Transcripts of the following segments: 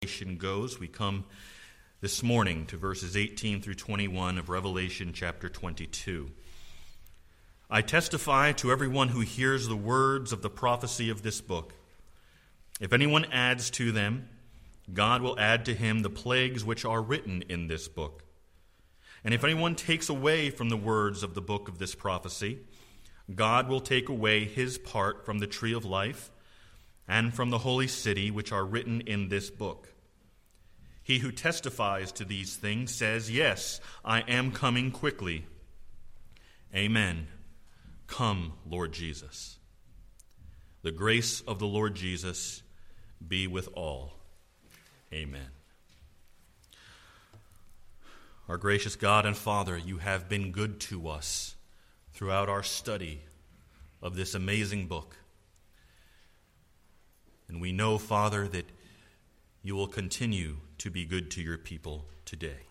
Goes, we come this morning to verses 18 through 21 of Revelation chapter 22. I testify to everyone who hears the words of the prophecy of this book. If anyone adds to them, God will add to him the plagues which are written in this book. And if anyone takes away from the words of the book of this prophecy, God will take away his part from the tree of life and from the holy city which are written in this book. He who testifies to these things says, "Yes, I am coming quickly." Amen. Come, Lord Jesus. The grace of the Lord Jesus be with all. Amen. Our gracious God and Father, you have been good to us throughout our study of this amazing book. And we know, Father, that you will continue to be good to your people today.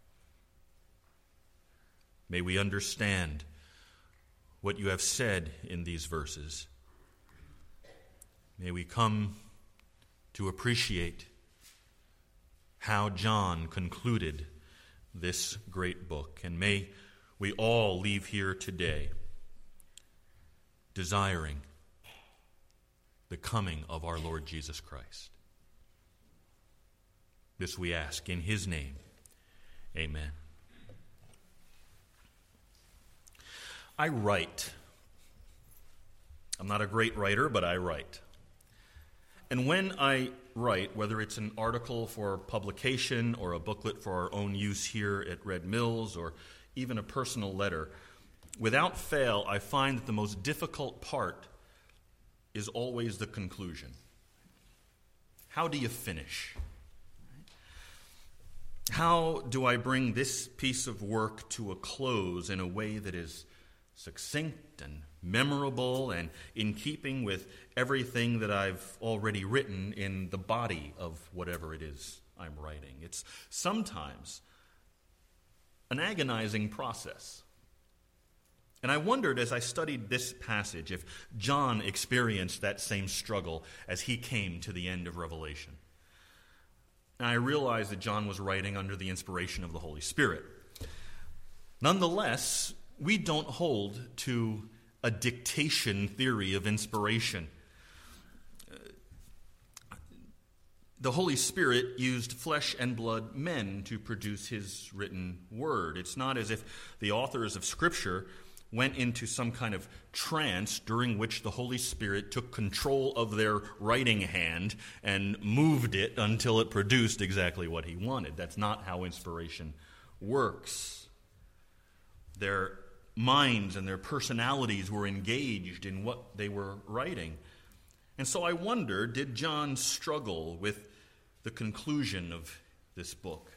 May we understand what you have said in these verses. May we come to appreciate how John concluded this great book. And may we all leave here today desiring the coming of our Lord Jesus Christ. This we ask in his name. Amen. I write. I'm not a great writer, but I write. And when I write, whether it's an article for publication or a booklet for our own use here at Red Mills or even a personal letter, without fail, I find that the most difficult part is always the conclusion. How do you finish? How do I bring this piece of work to a close in a way that is succinct and memorable and in keeping with everything that I've already written in the body of whatever it is I'm writing? It's sometimes an agonizing process. And I wondered as I studied this passage if John experienced that same struggle as he came to the end of Revelation. And I realized that John was writing under the inspiration of the Holy Spirit. Nonetheless, we don't hold to a dictation theory of inspiration. The Holy Spirit used flesh and blood men to produce his written word. It's not as if the authors of Scripture went into some kind of trance during which the Holy Spirit took control of their writing hand and moved it until it produced exactly what he wanted. That's not how inspiration works. Their minds and their personalities were engaged in what they were writing. And so I wonder, did John struggle with the conclusion of this book?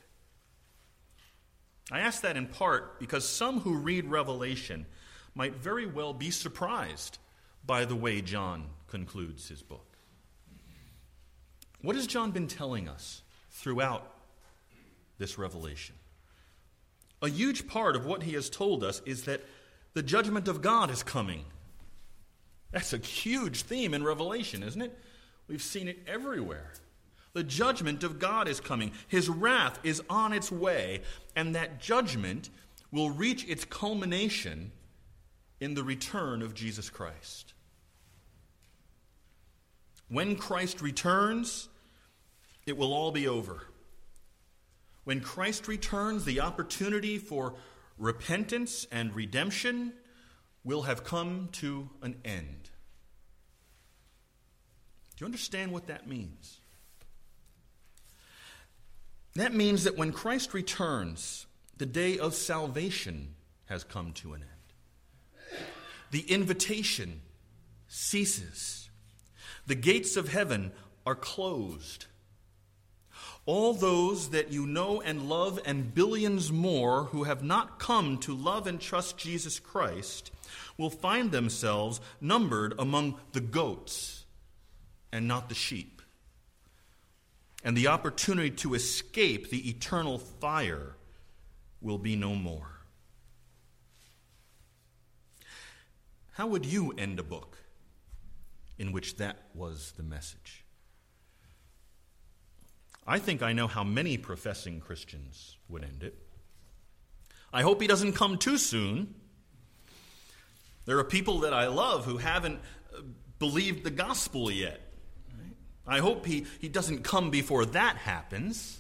I ask that in part because some who read Revelation might very well be surprised by the way John concludes his book. What has John been telling us throughout this Revelation? A huge part of what he has told us is that the judgment of God is coming. That's a huge theme in Revelation, isn't it? We've seen it everywhere. The judgment of God is coming. His wrath is on its way, and that judgment will reach its culmination in the return of Jesus Christ. When Christ returns, it will all be over. When Christ returns, the opportunity for repentance and redemption will have come to an end. Do you understand what that means? That means that when Christ returns, the day of salvation has come to an end. The invitation ceases. The gates of heaven are closed. All those that you know and love and billions more who have not come to love and trust Jesus Christ will find themselves numbered among the goats and not the sheep. And the opportunity to escape the eternal fire will be no more. How would you end a book in which that was the message? I think I know how many professing Christians would end it. I hope he doesn't come too soon. There are people that I love who haven't believed the gospel yet. I hope he doesn't come before that happens.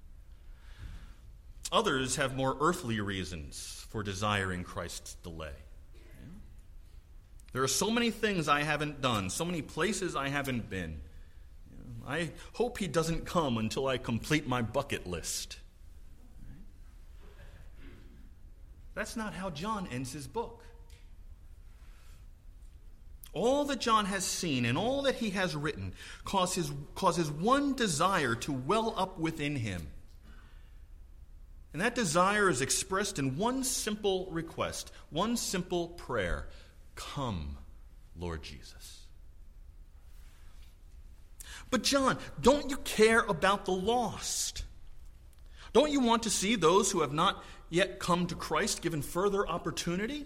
Others have more earthly reasons for desiring Christ's delay. There are so many things I haven't done, so many places I haven't been. I hope he doesn't come until I complete my bucket list. That's not how John ends his book. All that John has seen and all that he has written causes one desire to well up within him. And that desire is expressed in one simple request, one simple prayer. Come, Lord Jesus. But John, don't you care about the lost? Don't you want to see those who have not yet come to Christ given further opportunity?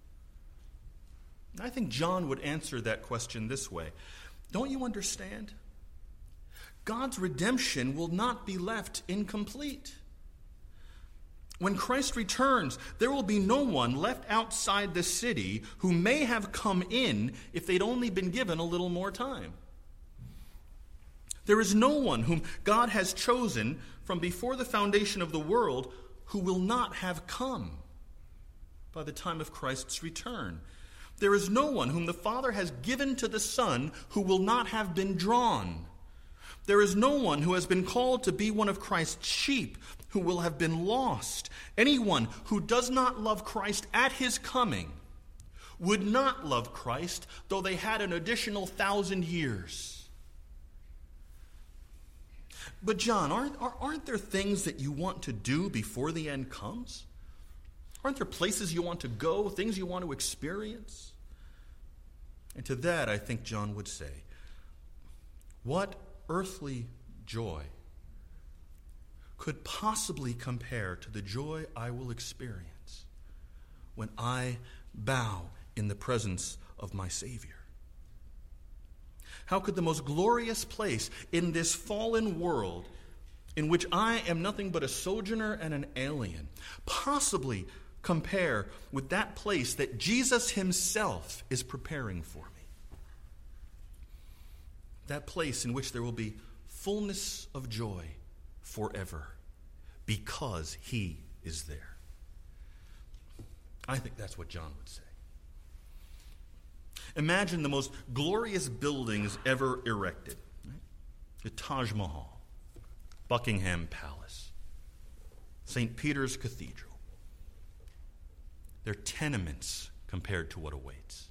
I think John would answer that question this way. Don't you understand? God's redemption will not be left incomplete. When Christ returns, there will be no one left outside the city who may have come in if they'd only been given a little more time. There is no one whom God has chosen from before the foundation of the world who will not have come by the time of Christ's return. There is no one whom the Father has given to the Son who will not have been drawn. There is no one who has been called to be one of Christ's sheep who will have been lost. Anyone who does not love Christ at his coming would not love Christ though they had an additional 1,000 years. But John, aren't there things that you want to do before the end comes? Aren't there places you want to go, things you want to experience? And to that, I think John would say, what earthly joy could possibly compare to the joy I will experience when I bow in the presence of my Savior? How could the most glorious place in this fallen world, in which I am nothing but a sojourner and an alien, possibly compare with that place that Jesus himself is preparing for me? That place in which there will be fullness of joy forever because he is there. I think that's what John would say. Imagine the most glorious buildings ever erected. Right? The Taj Mahal, Buckingham Palace, St. Peter's Cathedral. They're tenements compared to what awaits.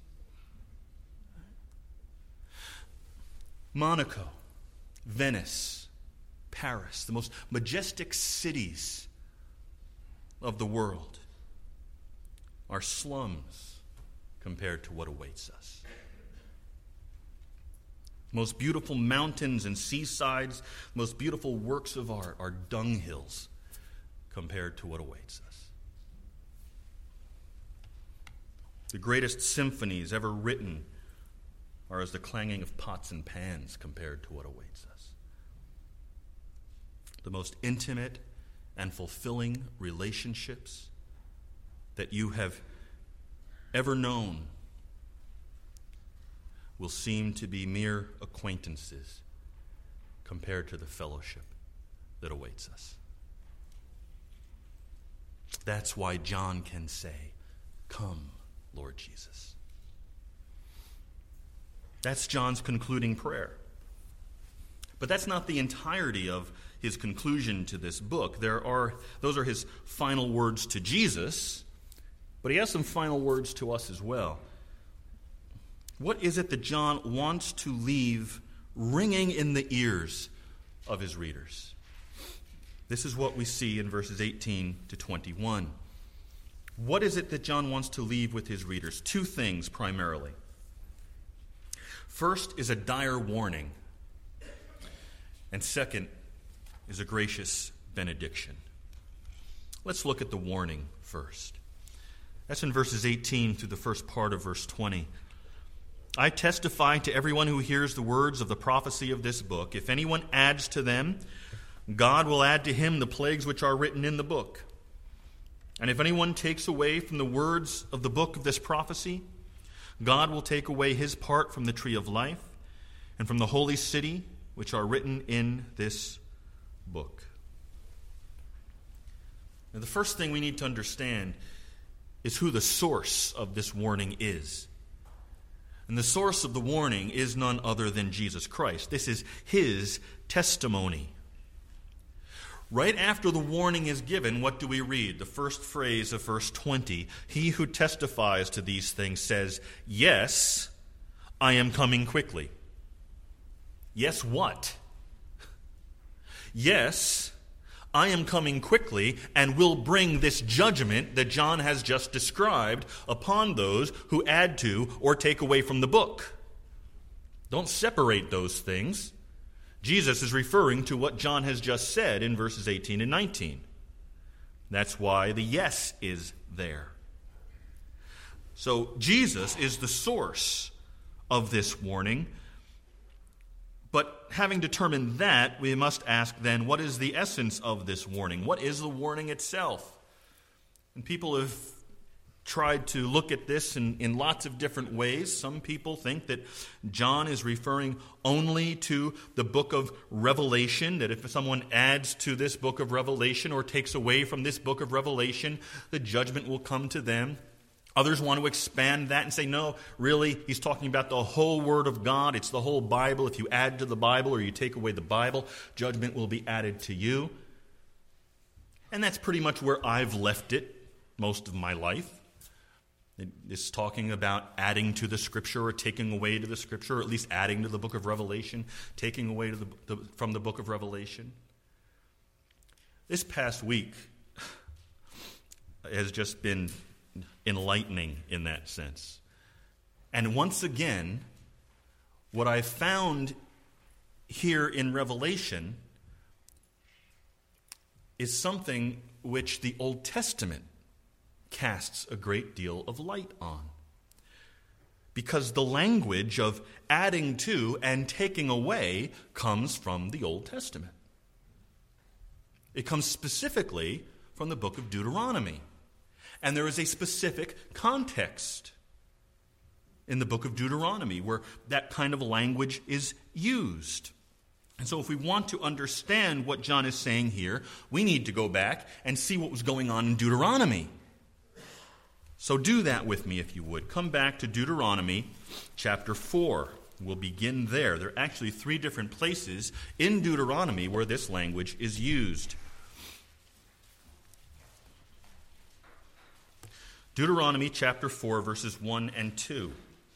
Monaco, Venice, Paris, the most majestic cities of the world, are slums compared to what awaits us. Most beautiful mountains and seasides, most beautiful works of art are dunghills compared to what awaits us. The greatest symphonies ever written are as the clanging of pots and pans compared to what awaits us. The most intimate and fulfilling relationships that you have ever known will seem to be mere acquaintances compared to the fellowship that awaits us. That's why John can say, "Come, Lord Jesus." That's John's concluding prayer. But that's not the entirety of his conclusion to this book. Those are his final words to Jesus, but he has some final words to us as well. What is it that John wants to leave ringing in the ears of his readers? This is what we see in verses 18 to 21. What is it that John wants to leave with his readers? Two things primarily. First is a dire warning, and second is a gracious benediction. Let's look at the warning first. That's in verses 18 through the first part of verse 20. I testify to everyone who hears the words of the prophecy of this book. If anyone adds to them, God will add to him the plagues which are written in the book. And if anyone takes away from the words of the book of this prophecy, God will take away his part from the tree of life and from the holy city which are written in this book. Now, the first thing we need to understand is who the source of this warning is. And the source of the warning is none other than Jesus Christ. This is his testimony. Right after the warning is given, what do we read? The first phrase of verse 20. He who testifies to these things says, "Yes, I am coming quickly." Yes, what? Yes, I am coming quickly and will bring this judgment that John has just described upon those who add to or take away from the book. Don't separate those things. Jesus is referring to what John has just said in verses 18 and 19. That's why the yes is there. So Jesus is the source of this warning. But having determined that, we must ask then, what is the essence of this warning? What is the warning itself? And people have tried to look at this in lots of different ways. Some people think that John is referring only to the book of Revelation, that if someone adds to this book of Revelation or takes away from this book of Revelation, the judgment will come to them. Others want to expand that and say, no, really, he's talking about the whole Word of God. It's the whole Bible. If you add to the Bible or you take away the Bible, judgment will be added to you. And that's pretty much where I've left it most of my life. It's talking about adding to the Scripture or taking away to the Scripture, or at least adding to the book of Revelation, taking away from the book of Revelation. This past week has just been enlightening in that sense. And once again, what I found here in Revelation is something which the Old Testament casts a great deal of light on. Because the language of adding to and taking away comes from the Old Testament. It comes specifically from the book of Deuteronomy. And there is a specific context in the book of Deuteronomy where that kind of language is used. And so if we want to understand what John is saying here, we need to go back and see what was going on in Deuteronomy. So do that with me if you would. Come back to Deuteronomy chapter 4. We'll begin there. There are actually 3 different places in Deuteronomy where this language is used. Deuteronomy chapter 4, verses 1 and 2.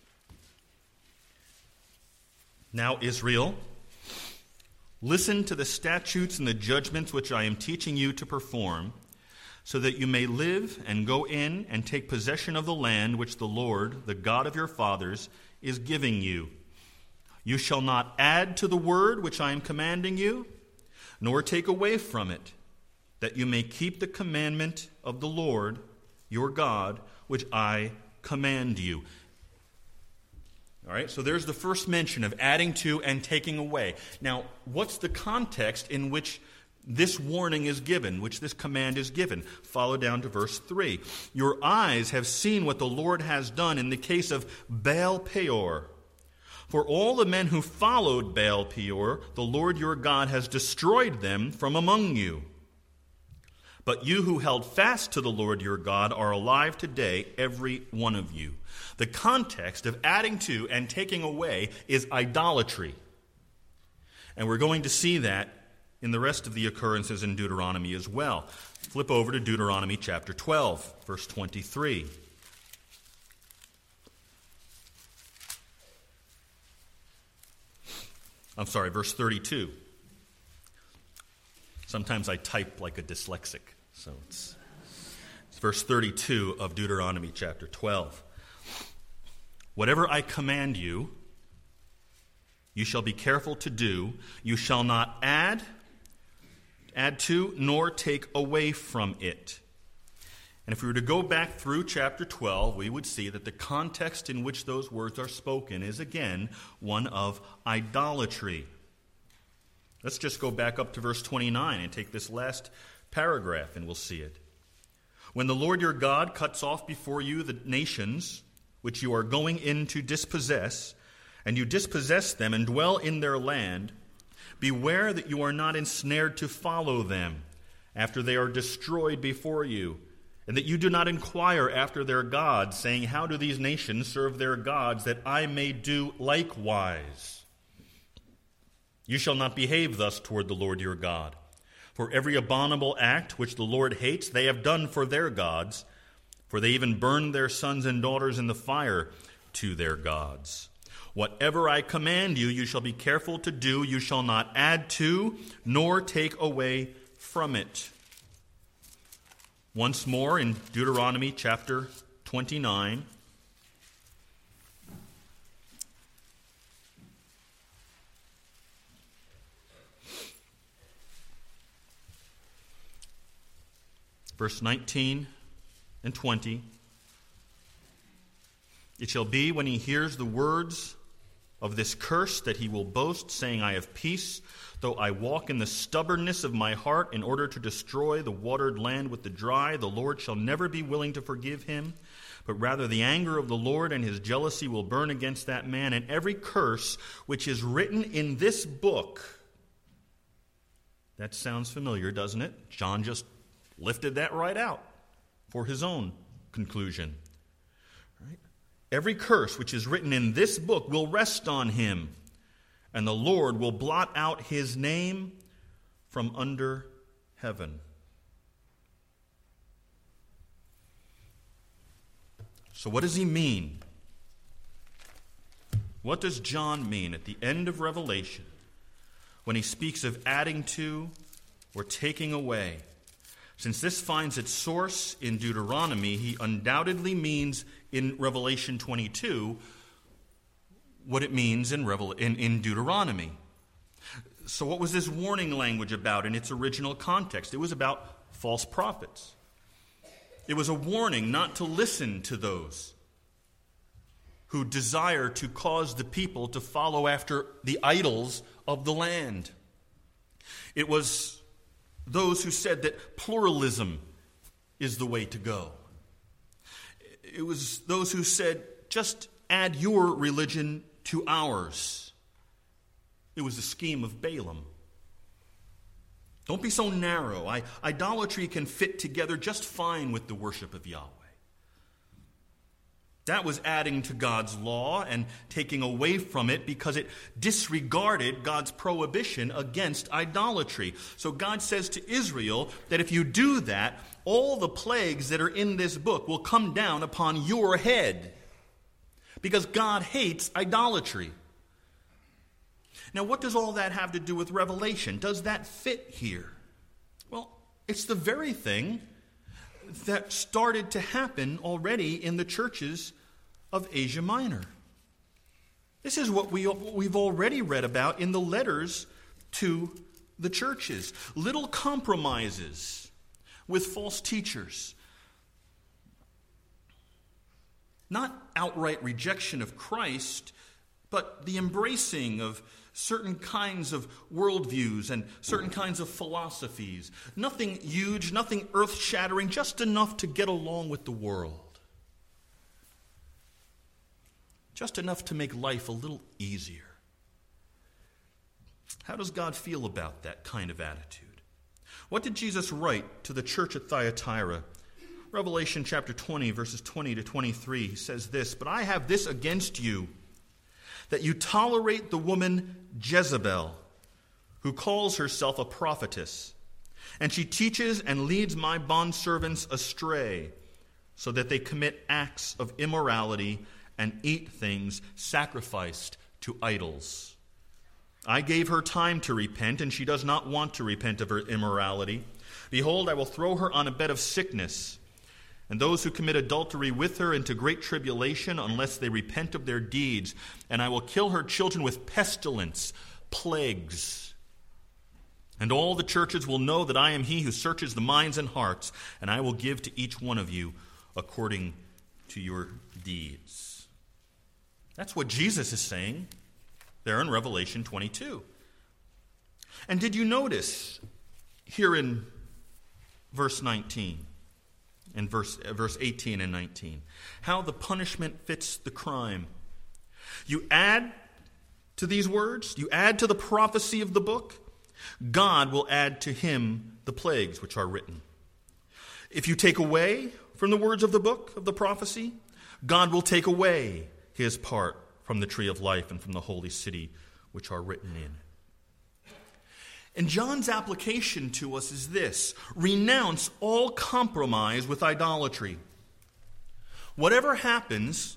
Now, Israel, listen to the statutes and the judgments which I am teaching you to perform, so that you may live and go in and take possession of the land which the Lord, the God of your fathers, is giving you. You shall not add to the word which I am commanding you, nor take away from it, that you may keep the commandment of the Lord your God, which I command you. All right, so there's the first mention of adding to and taking away. Now, what's the context in which this warning is given, which this command is given? Follow down to verse 3. Your eyes have seen what the Lord has done in the case of Baal Peor. For all the men who followed Baal Peor, the Lord your God has destroyed them from among you. But you who held fast to the Lord your God are alive today, every one of you. The context of adding to and taking away is idolatry. And we're going to see that in the rest of the occurrences in Deuteronomy as well. Flip over to Deuteronomy chapter 12, verse 23. Verse 32. Sometimes I type like a dyslexic, so it's verse 32 of Deuteronomy chapter 12. Whatever I command you, you shall be careful to do. You shall not add to, nor take away from it. And if we were to go back through chapter 12, we would see that the context in which those words are spoken is again one of idolatry. Let's just go back up to verse 29 and take this last paragraph, and we'll see it. When the Lord your God cuts off before you the nations which you are going in to dispossess, and you dispossess them and dwell in their land, beware that you are not ensnared to follow them after they are destroyed before you, and that you do not inquire after their gods, saying, how do these nations serve their gods, that I may do likewise? You shall not behave thus toward the Lord your God. For every abominable act which the Lord hates, they have done for their gods, for they even burned their sons and daughters in the fire to their gods. Whatever I command you, you shall be careful to do. You shall not add to, nor take away from it. Once more in Deuteronomy chapter 29. Verse 19 and 20. It shall be when he hears the words of this curse that he will boast, saying, I have peace, though I walk in the stubbornness of my heart in order to destroy the watered land with the dry. The Lord shall never be willing to forgive him, but rather the anger of the Lord and his jealousy will burn against that man. And every curse which is written in this book. That sounds familiar, doesn't it? John just lifted that right out for his own conclusion. Right? Every curse which is written in this book will rest on him, and the Lord will blot out his name from under heaven. So what does he mean? What does John mean at the end of Revelation when he speaks of adding to or taking away? Since this finds its source in Deuteronomy, he undoubtedly means in Revelation 22 what it means in Deuteronomy. So what was this warning language about in its original context? It was about false prophets. It was a warning not to listen to those who desire to cause the people to follow after the idols of the land. It was those who said that pluralism is the way to go. It was those who said, just add your religion to ours. It was the scheme of Balaam. Don't be so narrow. Idolatry can fit together just fine with the worship of Yahweh. That was adding to God's law and taking away from it because it disregarded God's prohibition against idolatry. So God says to Israel that if you do that, all the plagues that are in this book will come down upon your head because God hates idolatry. Now, what does all that have to do with Revelation? Does that fit here? Well, it's the very thing that started to happen already in the churches of Asia Minor. This is what we've already read about in the letters to the churches. Little compromises with false teachers. Not outright rejection of Christ, but the embracing of certain kinds of worldviews and certain kinds of philosophies. Nothing huge, nothing earth-shattering, just enough to get along with the world. Just enough to make life a little easier. How does God feel about that kind of attitude? What did Jesus write to the church at Thyatira? Revelation chapter 20, verses 20 to 23, he says this, "But I have this against you, that you tolerate the woman Jezebel, who calls herself a prophetess, and she teaches and leads my bondservants astray, so that they commit acts of immorality and eat things sacrificed to idols. I gave her time to repent, and she does not want to repent of her immorality. Behold, I will throw her on a bed of sickness, and those who commit adultery with her into great tribulation, unless they repent of their deeds. And I will kill her children with pestilence, plagues. And all the churches will know that I am he who searches the minds and hearts, and I will give to each one of you according to your deeds." That's what Jesus is saying there in Revelation 22. And did you notice here in verse 19, in verse 18 and 19, how the punishment fits the crime? You add to these words, you add to the prophecy of the book, God will add to him the plagues which are written. If you take away from the words of the book of the prophecy, God will take away his part from the tree of life and from the holy city which are written in it. And John's application to us is this: renounce all compromise with idolatry. Whatever happens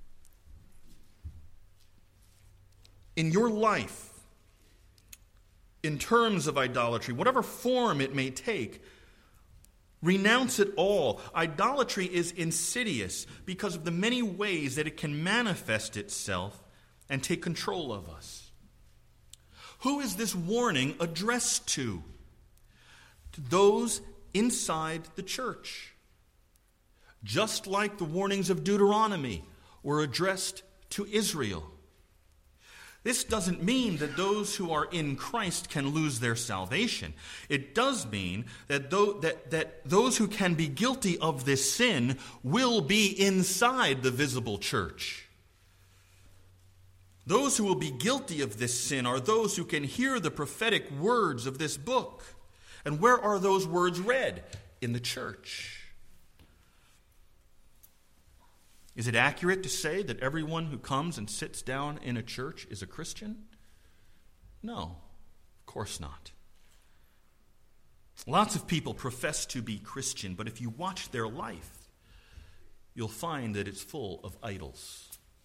in your life in terms of idolatry, whatever form it may take, renounce it all. Idolatry is insidious because of the many ways that it can manifest itself and take control of us. Who is this warning addressed to? To those inside the church. Just like the warnings of Deuteronomy were addressed to Israel. This doesn't mean that those who are in Christ can lose their salvation. It does mean that those who can be guilty of this sin will be inside the visible church. Those who will be guilty of this sin are those who can hear the prophetic words of this book. And where are those words read? In the church. Is it accurate to say that everyone who comes and sits down in a church is a Christian? No, of course not. Lots of people profess to be Christian, but if you watch their life, you'll find that it's full of idols.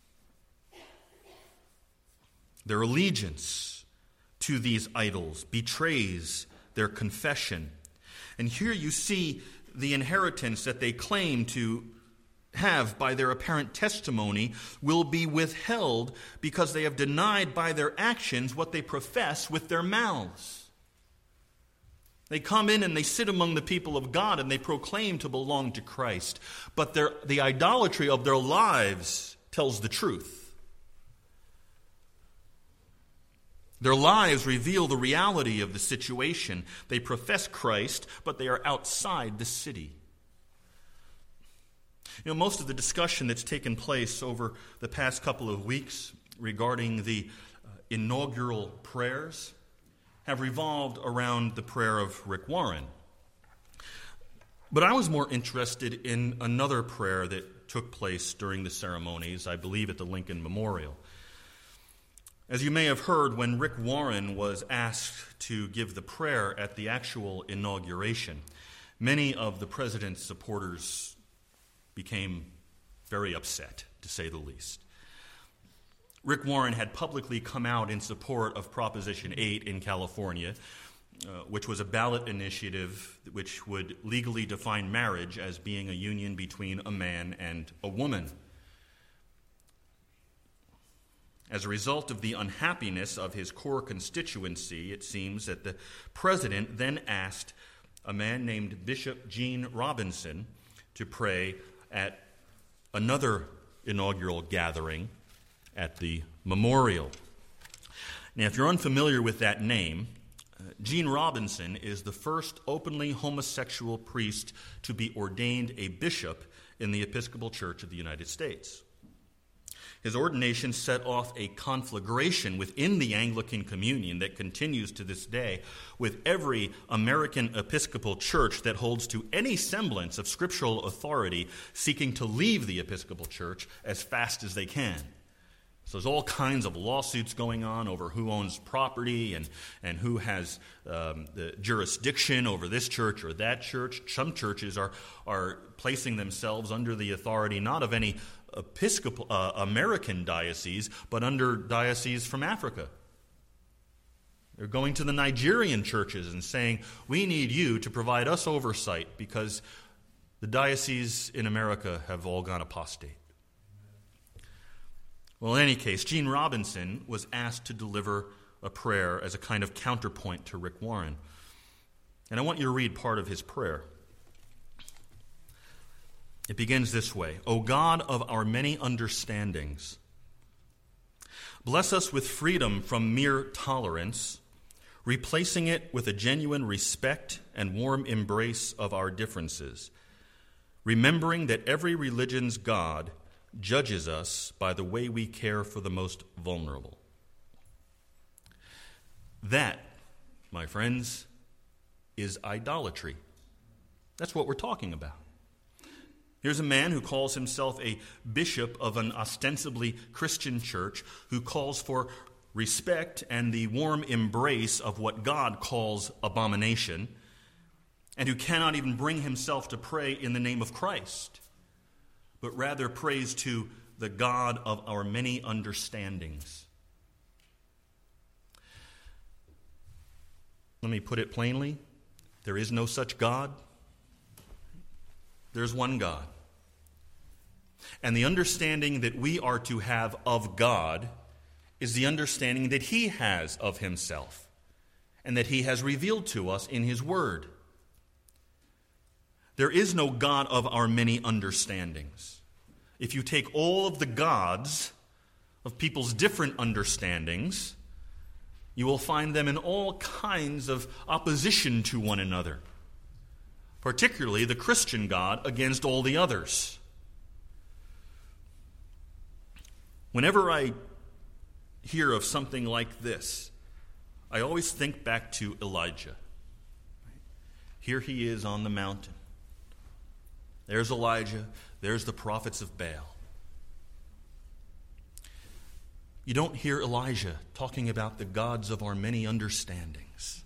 Their allegiance to these idols betrays their confession. And here you see the inheritance that they claim to have by their apparent testimony will be withheld because they have denied by their actions what they profess with their mouths. They come in and they sit among the people of God and they proclaim to belong to Christ, but the idolatry of their lives tells the truth. Their lives reveal the reality of the situation. They profess Christ, but they are outside the city. You know, most of the discussion that's taken place over the past couple of weeks regarding the inaugural prayers have revolved around the prayer of Rick Warren. But I was more interested in another prayer that took place during the ceremonies, I believe at the Lincoln Memorial. As you may have heard, when Rick Warren was asked to give the prayer at the actual inauguration, many of the president's supporters became very upset, to say the least. Rick Warren had publicly come out in support of Proposition 8 in California, which was a ballot initiative which would legally define marriage as being a union between a man and a woman. As a result of the unhappiness of his core constituency, it seems that the president then asked a man named Bishop Gene Robinson to pray at another inaugural gathering at the memorial. Now, if you're unfamiliar with that name, Gene Robinson is the first openly homosexual priest to be ordained a bishop in the Episcopal Church of the United States. His ordination set off a conflagration within the Anglican Communion that continues to this day with every American Episcopal church that holds to any semblance of scriptural authority seeking to leave the Episcopal Church as fast as they can. So there's all kinds of lawsuits going on over who owns property and who has the jurisdiction over this church or that church. Some churches are placing themselves under the authority not of any Episcopal American diocese, but under dioceses from Africa. They're going to the Nigerian churches and saying, we need you to provide us oversight because the dioceses in America have all gone apostate. Well, in any case, Gene Robinson was asked to deliver a prayer as a kind of counterpoint to Rick Warren. And I want you to read part of his prayer. It begins this way: O God of our many understandings, bless us with freedom from mere tolerance, replacing it with a genuine respect and warm embrace of our differences, remembering that every religion's God judges us by the way we care for the most vulnerable. That, my friends, is idolatry. That's what we're talking about. Here's a man who calls himself a bishop of an ostensibly Christian church, who calls for respect and the warm embrace of what God calls abomination, and who cannot even bring himself to pray in the name of Christ, but rather prays to the God of our many understandings. Let me put it plainly. There is no such God. There's one God. And the understanding that we are to have of God is the understanding that He has of Himself and that He has revealed to us in His Word. There is no God of our many understandings. If you take all of the gods of people's different understandings, you will find them in all kinds of opposition to one another, particularly the Christian God against all the others. Whenever I hear of something like this, I always think back to Elijah. Here he is on the mountain. There's Elijah. There's the prophets of Baal. You don't hear Elijah talking about the gods of our many understandings.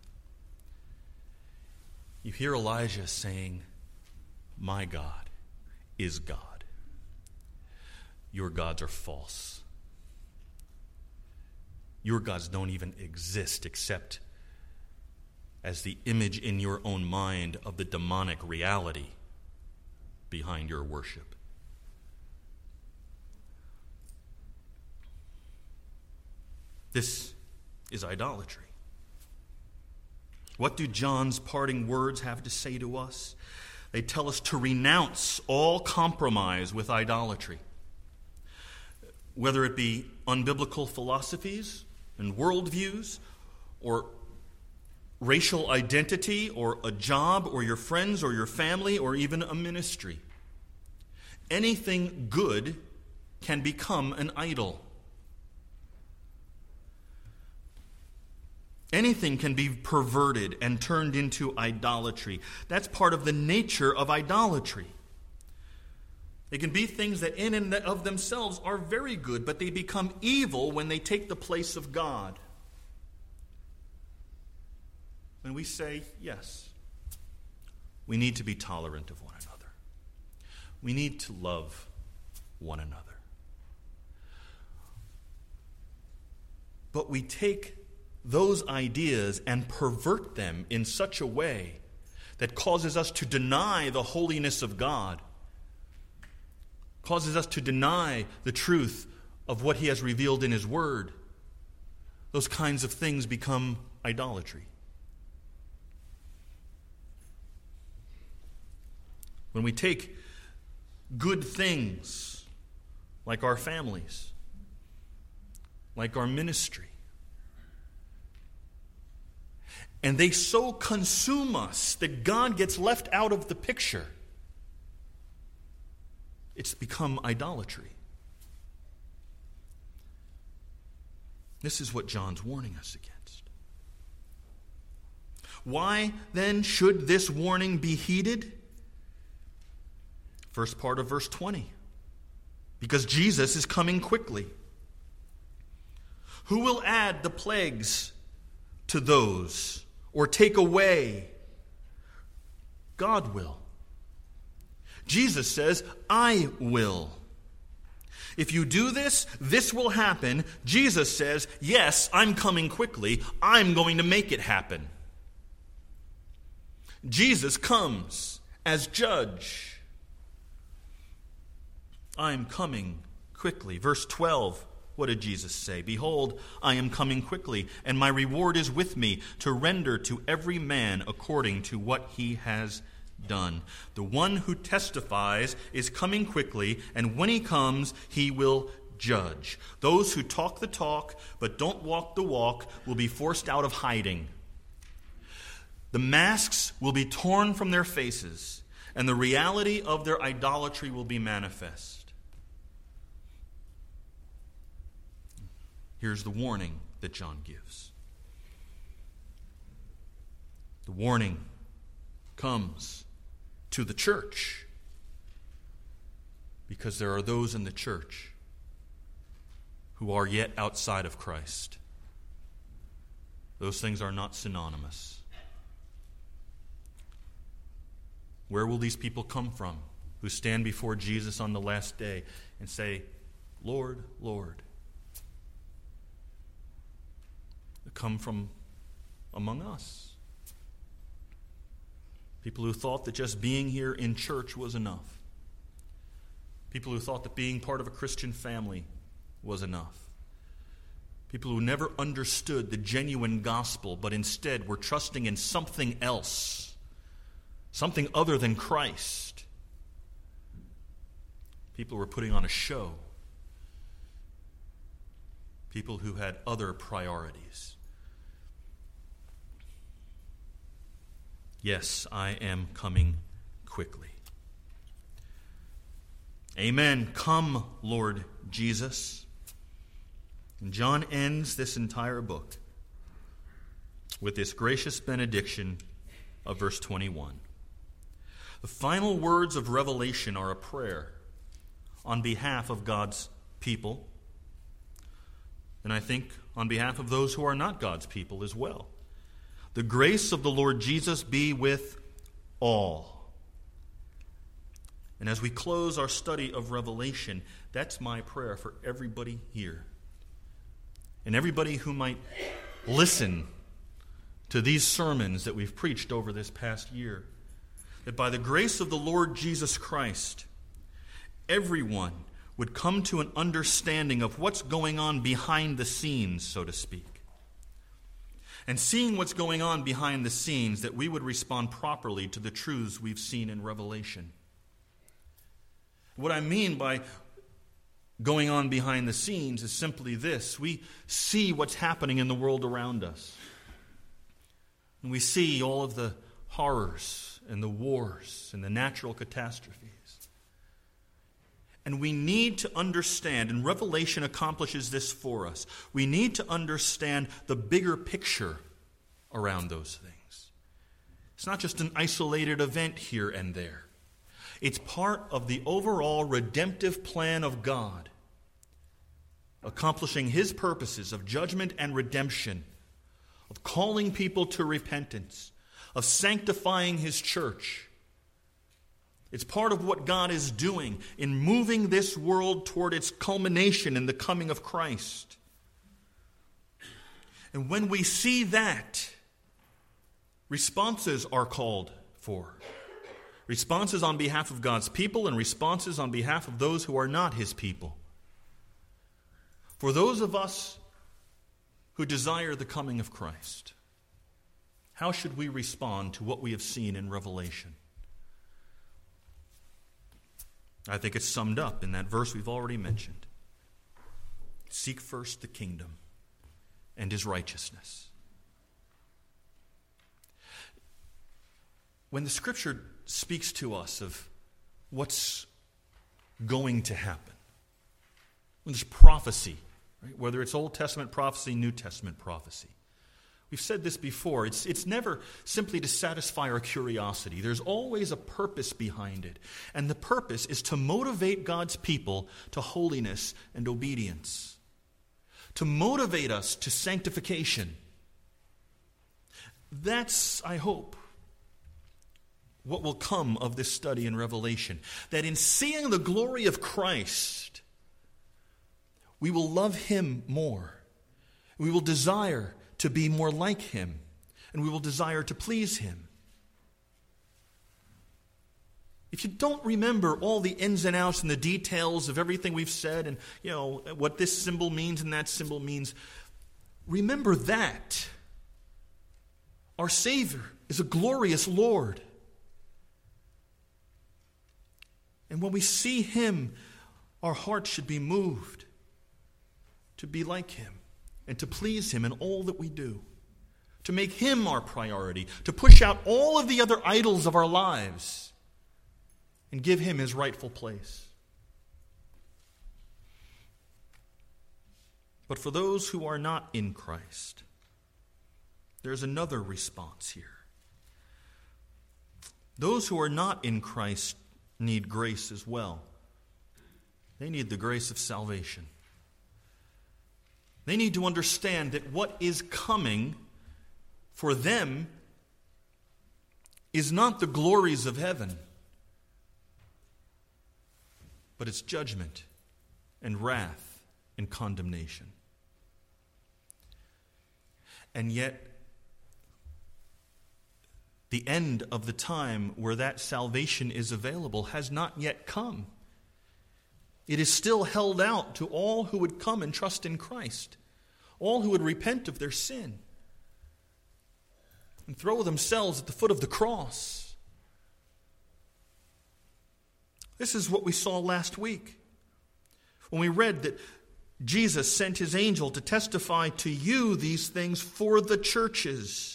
You hear Elijah saying, "My God is God. Your gods are false. Your gods don't even exist except as the image in your own mind of the demonic reality behind your worship." This is idolatry. What do John's parting words have to say to us? They tell us to renounce all compromise with idolatry. Whether it be unbiblical philosophies and worldviews, or racial identity, or a job, or your friends, or your family, or even a ministry. Anything good can become an idol. Anything can be perverted and turned into idolatry. That's part of the nature of idolatry. They can be things that in and of themselves are very good, but they become evil when they take the place of God. When we say, yes, we need to be tolerant of one another. We need to love one another. But we take those ideas and pervert them in such a way that causes us to deny the holiness of God, causes us to deny the truth of what He has revealed in His Word. Those kinds of things become idolatry. When we take good things like our families, like our ministry, and they so consume us that God gets left out of the picture, it's become idolatry. This is what John's warning us against. Why then should this warning be heeded? First part of verse 20. Because Jesus is coming quickly. Who will add the plagues to those, or take away? God will. Jesus says, I will. If you do this, this will happen. Jesus says, yes, I'm coming quickly. I'm going to make it happen. Jesus comes as judge. I'm coming quickly. Verse 12, what did Jesus say? Behold, I am coming quickly, and my reward is with me to render to every man according to what he has done. The one who testifies is coming quickly, and when he comes, he will judge. Those who talk the talk but don't walk the walk will be forced out of hiding. The masks will be torn from their faces, and the reality of their idolatry will be manifest. Here's the warning that John gives. The warning comes to the church because there are those in the church who are yet outside of Christ. Those things are not synonymous. Where will these people come from who stand before Jesus on the last day and say, Lord, Lord? They come from among us. People who thought that just being here in church was enough. People who thought that being part of a Christian family was enough. People who never understood the genuine gospel, but instead were trusting in something else, something other than Christ. People who were putting on a show. People who had other priorities. Yes, I am coming quickly. Amen. Come, Lord Jesus. And John ends this entire book with this gracious benediction of verse 21. The final words of Revelation are a prayer on behalf of God's people, and I think on behalf of those who are not God's people as well. The grace of the Lord Jesus be with all. And as we close our study of Revelation, that's my prayer for everybody here. And everybody who might listen to these sermons that we've preached over this past year. That by the grace of the Lord Jesus Christ, everyone would come to an understanding of what's going on behind the scenes, so to speak. And seeing what's going on behind the scenes, that we would respond properly to the truths we've seen in Revelation. What I mean by going on behind the scenes is simply this. We see what's happening in the world around us. And we see all of the horrors and the wars and the natural catastrophes. And we need to understand, and Revelation accomplishes this for us, we need to understand the bigger picture around those things. It's not just an isolated event here and there. It's part of the overall redemptive plan of God, accomplishing His purposes of judgment and redemption, of calling people to repentance, of sanctifying His church. It's part of what God is doing in moving this world toward its culmination in the coming of Christ. And when we see that, responses are called for. Responses on behalf of God's people and responses on behalf of those who are not His people. For those of us who desire the coming of Christ, how should we respond to what we have seen in Revelation? I think it's summed up in that verse we've already mentioned. Seek first the kingdom and His righteousness. When the Scripture speaks to us of what's going to happen, when there's prophecy, right? Whether it's Old Testament prophecy, New Testament prophecy, we've said this before, it's never simply to satisfy our curiosity. There's always a purpose behind it. And the purpose is to motivate God's people to holiness and obedience. To motivate us to sanctification. That's, I hope, what will come of this study in Revelation. That in seeing the glory of Christ, we will love Him more. We will desire to be more like Him, and we will desire to please Him. If you don't remember all the ins and outs and the details of everything we've said and, what this symbol means and that symbol means, remember that. Our Savior is a glorious Lord. And when we see Him, our hearts should be moved to be like him and to please him in all that we do, to make him our priority, to push out all of the other idols of our lives and give him his rightful place. But for those who are not in Christ, there's another response here. Those who are not in Christ need grace as well. They need the grace of salvation. They need to understand that what is coming for them is not the glories of heaven, but it's judgment and wrath and condemnation. And yet, the end of the time where that salvation is available has not yet come. It is still held out to all who would come and trust in Christ, all who would repent of their sin and throw themselves at the foot of the cross. This is what we saw last week when we read that Jesus sent his angel to testify to you these things for the churches.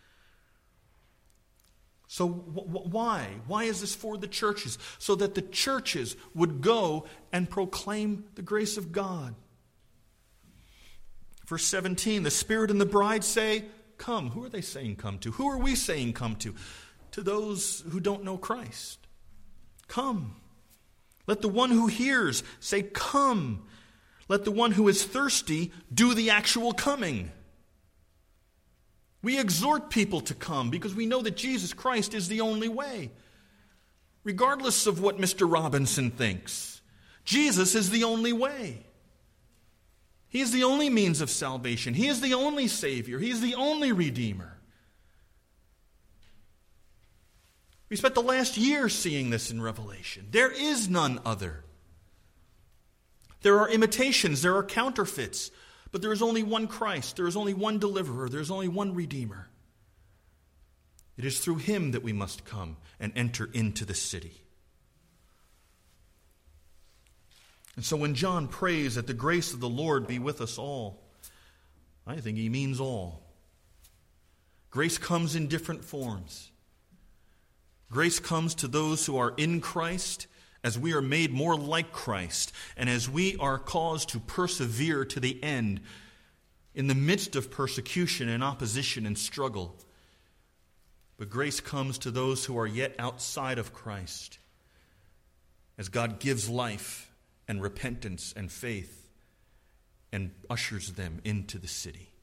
So why? Why is this for the churches? So that the churches would go and proclaim the grace of God. Verse 17, the Spirit and the bride say, come. Who are they saying come to? Who are we saying come to? To those who don't know Christ. Come. Let the one who hears say, come. Let the one who is thirsty do the actual coming. We exhort people to come because we know that Jesus Christ is the only way. Regardless of what Mr. Robinson thinks, Jesus is the only way. He is the only means of salvation. He is the only Savior. He is the only Redeemer. We spent the last year seeing this in Revelation. There is none other. There are imitations, there are counterfeits. But there is only one Christ, there is only one deliverer, there is only one Redeemer. It is through him that we must come and enter into the city. And so when John prays that the grace of the Lord be with us all, I think he means all. Grace comes in different forms. Grace comes to those who are in Christ, as we are made more like Christ, and as we are caused to persevere to the end in the midst of persecution and opposition and struggle. But grace comes to those who are yet outside of Christ, as God gives life and repentance and faith and ushers them into the city.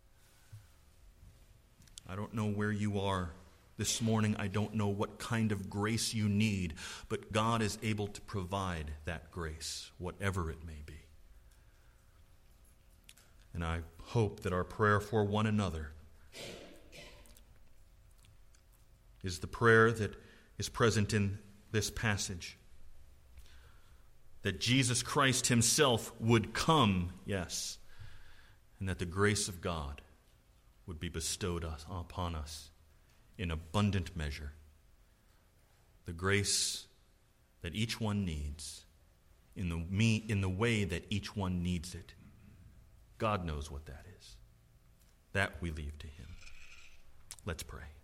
I don't know where you are this morning. I don't know what kind of grace you need, but God is able to provide that grace, whatever it may be. And I hope that our prayer for one another is the prayer that is present in this passage. That Jesus Christ himself would come, yes, and that the grace of God would be bestowed upon us in abundant measure. The grace that each one needs, in the way that each one needs it. God knows what that is. That we leave to him. Let's pray.